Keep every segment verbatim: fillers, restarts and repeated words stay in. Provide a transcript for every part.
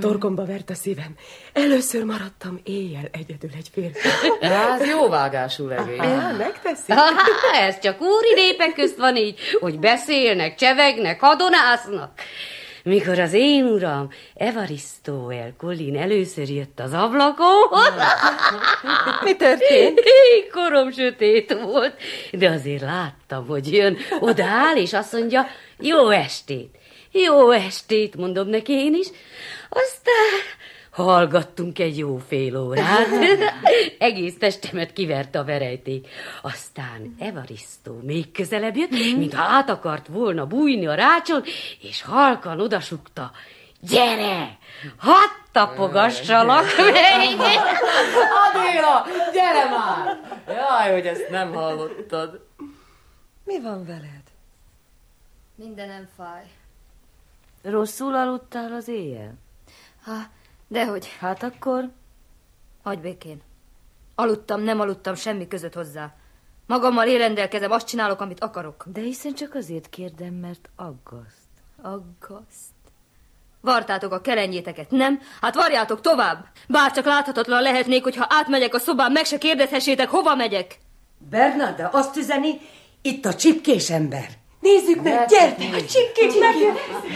Torkomba vert a szívem. Először maradtam éjjel egyedül egy férfi. Hát jó vágású legény. Ah, megteszi. Ez csak úri népek közt van így, hogy beszélnek, csevegnek, hadonásznak. Mikor az én uram, Evaristo el Collin először jött az ablakon... Mi történt? Korom sötét volt, de azért láttam, hogy jön, odaáll, és azt mondja, jó estét. Jó estét, mondom neki én is. Aztán hallgattunk egy jó fél órát. Egész testemet kiverte a verejték. Aztán Evaristo még közelebb jött, mintha át akart volna bújni a rácson, és halkan odasukta, gyere, hadd tapogassalak meg. Adéla, gyere már! Jaj, hogy ezt nem hallottad. Mi van veled? Mindenem fáj. Rosszul aludtál az éjjel? Ha, dehogy. Hát akkor... Hagyj békén. Aludtam, nem aludtam, semmi között hozzá. Magammal élendelkezem, azt csinálok, amit akarok. De hiszen csak azért kérdem, mert aggaszt. Aggaszt. Vartátok a kelenjéteket, nem? Hát varjátok tovább. Bár csak láthatatlan lehetnék, hogyha átmegyek a szobám, meg se kérdezhessétek, hova megyek. Bernarda azt üzeni, itt a csipkés ember. Nézzük meg, gyertek, a csipkés megjön.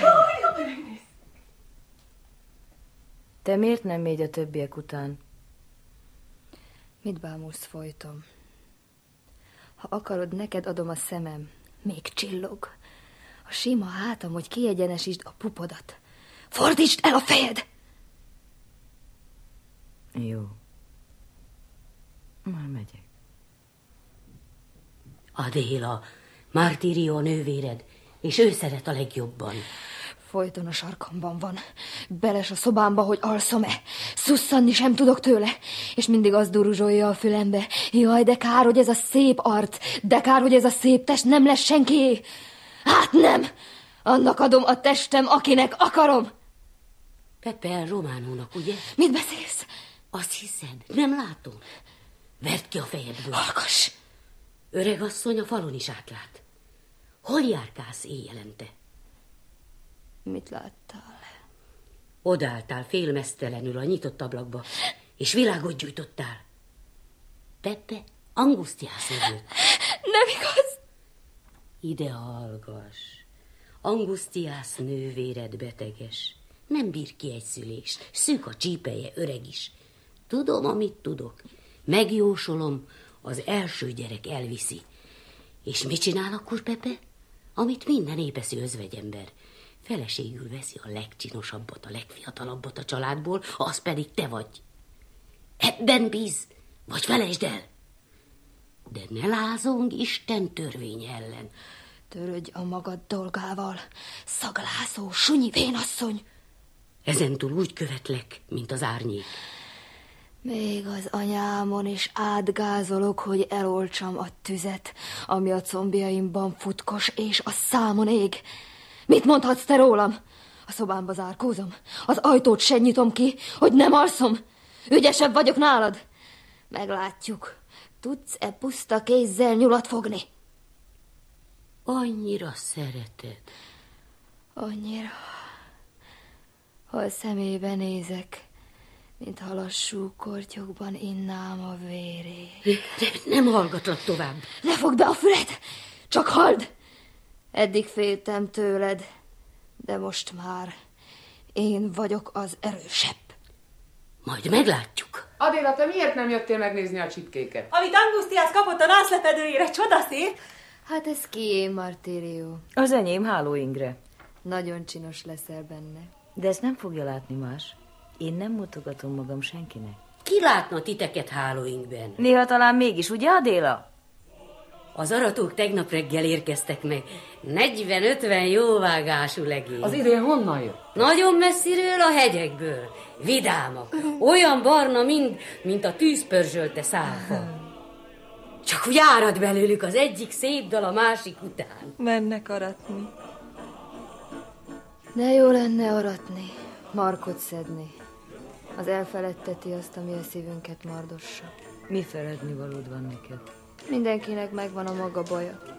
Te miért nem mégy a többiek után? Mit bámulsz folyton? Ha akarod, neked adom a szemem. Még csillog. A sima hátam, hogy kiegyenesítsd a pupodat. Fordítsd el a fejed! Jó. Már megyek. Adéla, Martirio nővéred, és ő szeret a legjobban. Folyton a sarkamban van. Beles a szobámba, hogy alszom-e. Szusszanni sem tudok tőle. És mindig az duruzsolja a fülembe. Jaj, de kár, hogy ez a szép arc, de kár, hogy ez a szép test nem lesz senkié. Hát nem! Annak adom a testem, akinek akarom. Pepe Románónak, ugye? Mit beszélsz? Azt hiszed, nem látom. Verd ki a fejedből. Hallgass! Öregasszony a falon is átlát. Hol járkálsz éjjelente? Mit láttál? Odaálltál félmeztelenül a nyitott ablakba, és világot gyújtottál. Pepe Angustias jövőt. Nem igaz! Ide hallgass. Angustias nővéred beteges. Nem bír ki egy szülést. Szűk a csípeje, öreg is. Tudom, amit tudok. Megjósolom, az első gyerek elviszi. És mit csinál akkor Pepe? Amit minden épeszű özvegyember. Feleségül veszi a legcsinosabbat, a legfiatalabbat a családból, az pedig te vagy. Ebben bíz, vagy felejtsd el. De ne lázong Isten törvény ellen. Törődj a magad dolgával, szaglázó, sunyi vénasszony. Ezentúl úgy követlek, mint az árnyék. Még az anyámon is átgázolok, hogy eloltsam a tüzet, ami a combjaimban futkos, és a számon ég. Mit mondhatsz te rólam? A szobámba zárkózom, az ajtót se nyitom ki, hogy nem alszom. Ügyesebb vagyok nálad. Meglátjuk, tudsz-e puszta kézzel nyulat fogni? Annyira szereted. Annyira. Ha a szemébe nézek, mintha lassú kortyokban innám a vérét. Nem hallgatlak tovább. Ne fogd be a füled, csak halld! Eddig féltem tőled, de most már én vagyok az erősebb. Majd meglátjuk. Adéla, te miért nem jöttél megnézni a csipkéket? Amit Angustias kapott a nászlepedőjére, csodaszép. Hát ez kié, Martirio? Az enyém Háló Ingre. Nagyon csinos leszel benne. De ezt nem fogja látni más. Én nem mutogatom magam senkinek. Ki látna titeket Hálóingben? Néha talán mégis, ugye Adéla? Az aratók tegnap reggel érkeztek meg. negyven-ötven jóvágású legény. Az idén honnan jött? Nagyon messziről, a hegyekből. Vidámak. Olyan barna mind, mint a tűzpörzsölte szálfa. Csak úgy árad belőlük az egyik szép dal a másik után. Mennek aratni. De jó lenne aratni, markot szedni. Az elfeledteti azt, ami a szívünket mardossa. Mi feledni valód van neked? Mindenkinek megvan a maga baja.